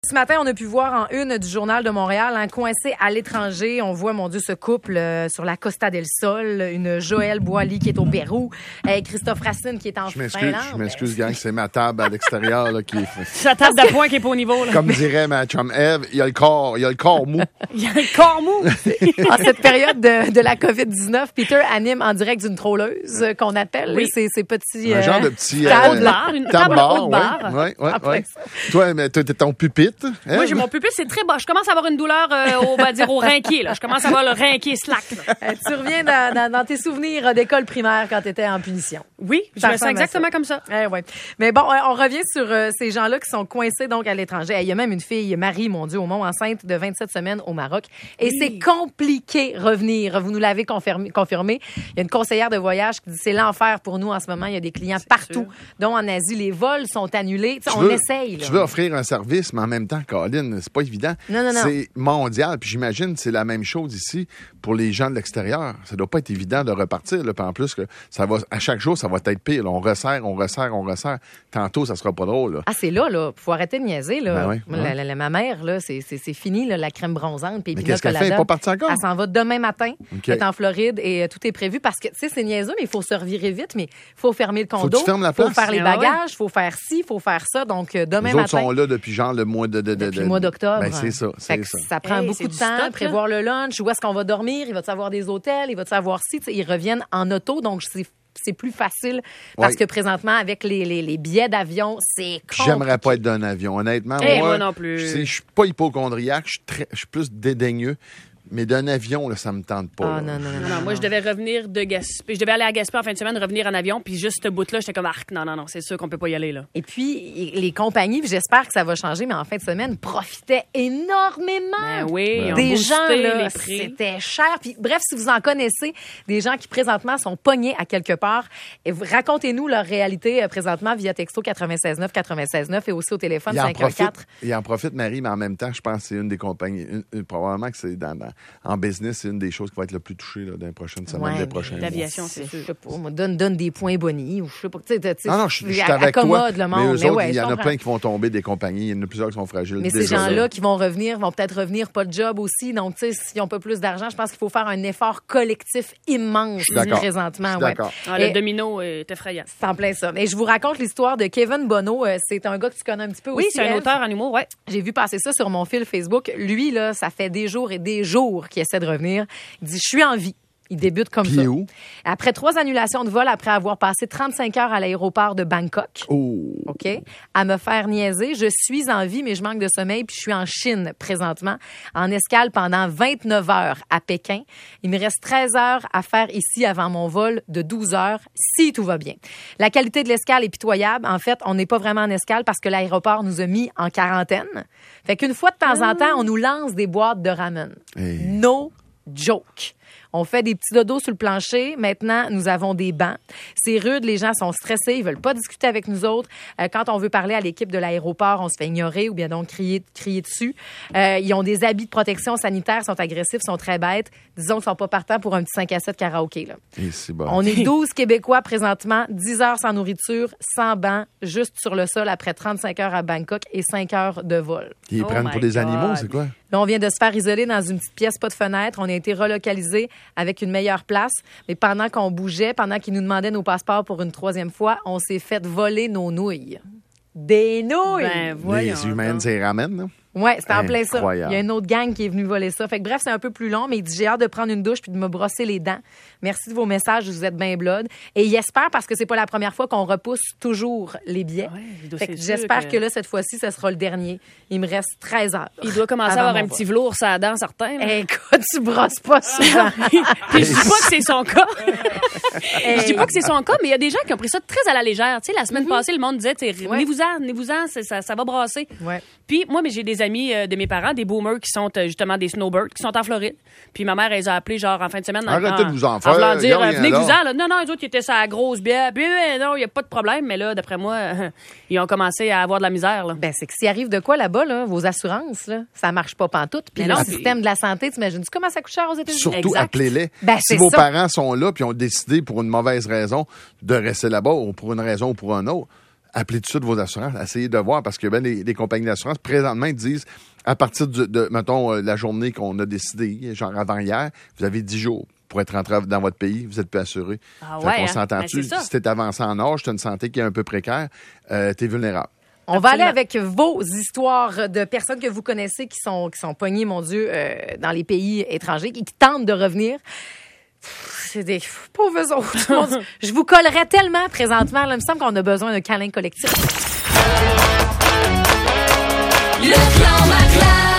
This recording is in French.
Ce matin, on a pu voir en une du Journal de Montréal, coincé à l'étranger. On voit, mon Dieu, ce couple sur la Costa del Sol, une Joëlle Boily qui est au Pérou, et Christophe Racine qui est en Finlande. Je m'excuse, gang, c'est ma table à l'extérieur là, qui est... C'est la table d'appoint qui est pas au niveau. Là. Comme dirait ma chum Eve, il y a le corps mou. Il y a le corps mou. En cette période de la COVID-19, Peter anime en direct d'une trôleuse qu'on appelle ces petits... Un genre de petit... table bar, une table haute bar. Oui. Toi, mais t'es ton pupitre. Hein? Moi, j'ai mon pupitre, c'est très bas. Je commence à avoir une douleur, on va dire, au rein qui, là. Je commence à avoir le rein qui est slack. Tu reviens dans tes souvenirs d'école primaire quand tu étais en punition. Oui, je me sens exactement comme ça. Ouais. Mais bon, on revient sur ces gens-là qui sont coincés donc à l'étranger. Il y a même une fille, Marie, mon Dieu, au monde, enceinte de 27 semaines au Maroc. Et c'est compliqué revenir. Vous nous l'avez confirmé. Il y a une conseillère de voyage qui dit c'est l'enfer pour nous en ce moment. Il y a des clients partout, dont en Asie. Les vols sont annulés. On essaye. Là. Tu veux offrir un service, mais en même temps, Colin, c'est pas évident. Non. C'est mondial. Puis j'imagine que c'est la même chose ici pour les gens de l'extérieur. Ça doit pas être évident de repartir. Là. Puis en plus, que ça va, à chaque jour, ça va être pire. Là. On resserre. Tantôt, ça sera pas drôle. Là. Ah, c'est là. Faut arrêter de niaiser. Là. Ben oui. Ma mère, là, c'est fini, là, la crème bronzante. Puis mais qu'est-ce qu'elle fait? Elle n'est pas partie encore? Elle s'en va demain matin. Okay. Elle est en Floride et tout est prévu parce que, tu sais, c'est niaiseux, mais il faut se revirer vite. Mais il faut fermer le condo. Faut que tu fermes la place. Il faut faire les bagages. Il faut faire ci, il faut faire ça. Donc, demain les matin. Les autres sont là depuis genre le mois depuis le mois d'octobre. Ben, c'est ça. Ça prend beaucoup de temps, stock, prévoir le lunch, où est-ce qu'on va dormir, il va-tu avoir des hôtels, il va-tu avoir ci, ils reviennent en auto, donc c'est plus facile parce que présentement, avec les billets d'avion, c'est compliqué. J'aimerais pas être d'un avion, honnêtement. Moi non plus. Je suis pas hypochondriaque, je suis plus dédaigneux. Mais d'un avion, là, ça me tente pas. Non. Moi, je devais revenir de Gaspé. Je devais aller à Gaspé en fin de semaine, revenir en avion, puis juste ce bout-là, j'étais comme arc. Non, c'est sûr qu'on peut pas y aller, là. Et puis, les compagnies, puis j'espère que ça va changer, mais en fin de semaine, profitaient énormément. Des gens, là, c'était cher. Puis bref, si vous en connaissez, des gens qui présentement sont pognés à quelque part, et racontez-nous leur réalité présentement via texto 96.9 et aussi au téléphone 514. Il en profite, Marie, mais en même temps, je pense que c'est une des compagnies, probablement que c'est en business, c'est une des choses qui va être le plus touchée là, dans les prochaines semaines, des prochains mois. L'aviation, c'est sûr. Je sais pas, moi, donne des points bonus ou je sais pas. Non, je suis avec toi. Le monde. Mais eux autres, il y en a plein qui vont tomber des compagnies. Il y en a plusieurs qui sont fragiles. Mais ces gens-là qui vont revenir, vont peut-être revenir pas de job aussi. Donc, tu sais, s'ils n'ont pas plus d'argent, je pense qu'il faut faire un effort collectif immense présentement. D'accord. Le domino est effrayant. C'est en plein ça. Et je vous raconte l'histoire de Kevin Bonneau. C'est un gars que tu connais un petit peu aussi. Oui, c'est un auteur en humour, ouais. J'ai vu passer ça sur mon fil Facebook. Lui, là, ça fait des jours et des jours qu'il essaie de revenir. Il dit, je suis en vie. Il débute comme ça. Où? Après 3 annulations de vol, après avoir passé 35 heures à l'aéroport de Bangkok. OK? À me faire niaiser. Je suis en vie, mais je manque de sommeil, puis je suis en Chine présentement, en escale pendant 29 heures à Pékin. Il me reste 13 heures à faire ici avant mon vol de 12 heures, si tout va bien. La qualité de l'escale est pitoyable. En fait, on n'est pas vraiment en escale parce que l'aéroport nous a mis en quarantaine. Fait qu'une fois de temps en temps, on nous lance des boîtes de ramen. No joke. On fait des petits dodos sur le plancher. Maintenant, nous avons des bancs. C'est rude. Les gens sont stressés. Ils veulent pas discuter avec nous autres. Quand on veut parler à l'équipe de l'aéroport, on se fait ignorer ou bien donc crier dessus. Ils ont des habits de protection sanitaire, sont agressifs, sont très bêtes. Disons qu'ils sont pas partants pour un petit 5 à 7 karaoké, là. Et c'est bon. On est 12 Québécois présentement, 10 heures sans nourriture, sans banc, juste sur le sol après 35 heures à Bangkok et 5 heures de vol. Ils prennent pour des animaux, c'est quoi? Là, on vient de se faire isoler dans une petite pièce, pas de fenêtre. On a été relocalisés avec une meilleure place. Mais pendant qu'on bougeait, pendant qu'ils nous demandaient nos passeports pour une 3e fois, on s'est fait voler nos nouilles. Des nouilles! Ben, voyons. Les humains, c'est ramènent, là? Ouais, c'était en plein ça. Incroyable. Il y a une autre gang qui est venue voler ça. Fait que bref, c'est un peu plus long, mais il dit j'ai hâte de prendre une douche puis de me brosser les dents. Merci de vos messages, vous êtes bien blood. Et il espère, parce que c'est pas la première fois qu'on repousse toujours les billets. Ouais, fait que j'espère que là, cette fois-ci, ce sera le dernier. Il me reste 13 heures. Il doit commencer à avoir un petit velours sur la dent, certain. Écoute, tu brosses pas souvent. Puis je dis pas que c'est son cas. Je dis pas que c'est son cas, mais il y a des gens qui ont pris ça très à la légère. Tu sais, la semaine passée, le monde disait, venez-vous-en, ça va brasser. Ouais. Puis moi, j'ai des amis de mes parents, des boomers qui sont justement des snowbirds, qui sont en Floride. Puis ma mère, elle les a appelés genre en fin de semaine. Arrêtez de vous en faire. En voulant dire, venez-vous-en. Là. Non, les autres, ils étaient sur la grosse bière. Puis non, il n'y a pas de problème. Mais là, d'après moi, ils ont commencé à avoir de la misère. Là. Ben, c'est que s'il arrive de quoi là-bas, là, vos assurances, là, ça marche pas pantoute. Puis le système de la santé, t'imagines-tu comment ça coûte cher aux États-Unis? Surtout, appelez-les. Ben, si vos parents sont là puis ont décidé pour une mauvaise raison de rester là-bas ou pour une raison ou pour une autre, appelez tout de suite vos assurances, essayez de voir, parce que les compagnies d'assurance, présentement, ils disent, à partir mettons, la journée qu'on a décidé, genre avant-hier, vous avez 10 jours pour être rentré dans votre pays, vous êtes plus assuré. Ah fait ouais, qu'on s'entend-tu? Si t'es avancé en âge, t'as une santé qui est un peu précaire, t'es vulnérable. On va aller avec vos histoires de personnes que vous connaissez qui sont pognées, mon Dieu, dans les pays étrangers et qui tentent de revenir. C'est des pauvres autres. Je vous collerais tellement présentement. Là, il me semble qu'on a besoin d'un câlin collectif. Le clan Maclin.